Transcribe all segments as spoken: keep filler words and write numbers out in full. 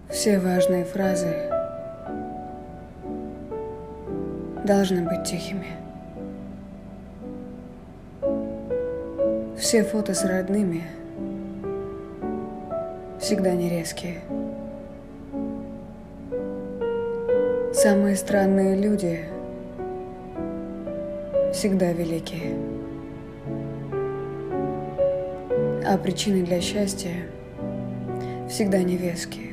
Все важные фразы должны быть тихими. Все фото с родными всегда не резкие. Самые странные люди всегда великие. А причины для счастья всегда невеские.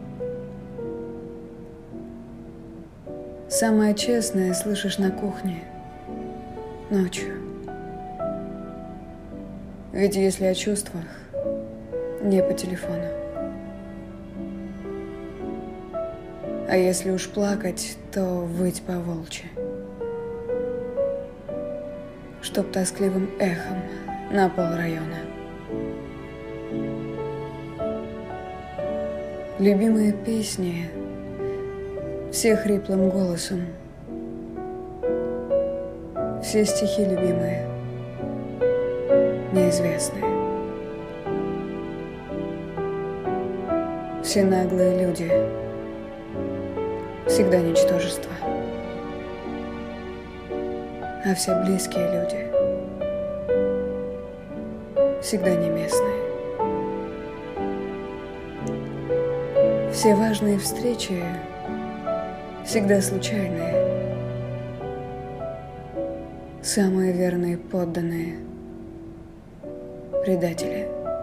Самое честное слышишь на кухне ночью. Ведь если о чувствах, не по телефону. А если уж плакать, то выть по-волчьи, чтоб тоскливым эхом на полрайона. Любимые песни все хриплым голосом, все стихи любимые, неизвестные. Все наглые люди всегда ничтожество, а все близкие люди всегда не местные. Все важные встречи всегда случайные. Самые верные подданные предатели.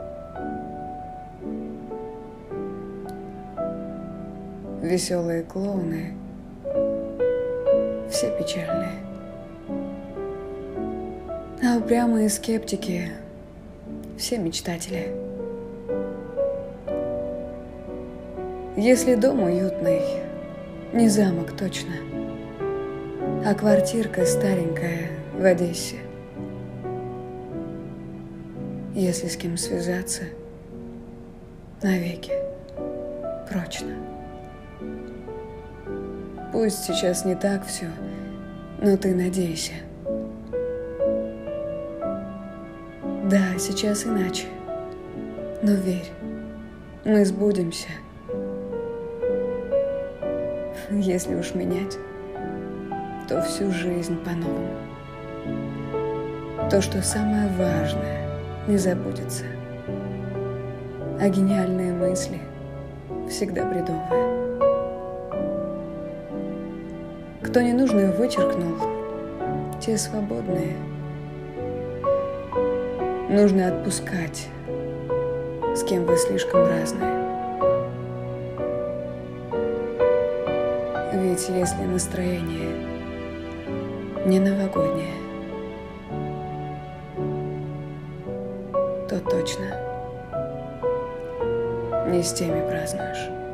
Веселые клоуны все печальные. А упрямые скептики все мечтатели. Если дом уютный, не замок точно, а квартирка старенькая в Одессе. Если с кем связаться, навеки, прочно. Пусть сейчас не так все, но ты надейся. Да, сейчас иначе, но верь, мы сбудемся. Если уж менять, то всю жизнь по-новому. То, что самое важное, не забудется. А гениальные мысли всегда бредовые. Кто ненужное вычеркнул, те свободные. Нужно отпускать, с кем вы слишком разные. Ведь если настроение не новогоднее, то точно не с теми празднуешь.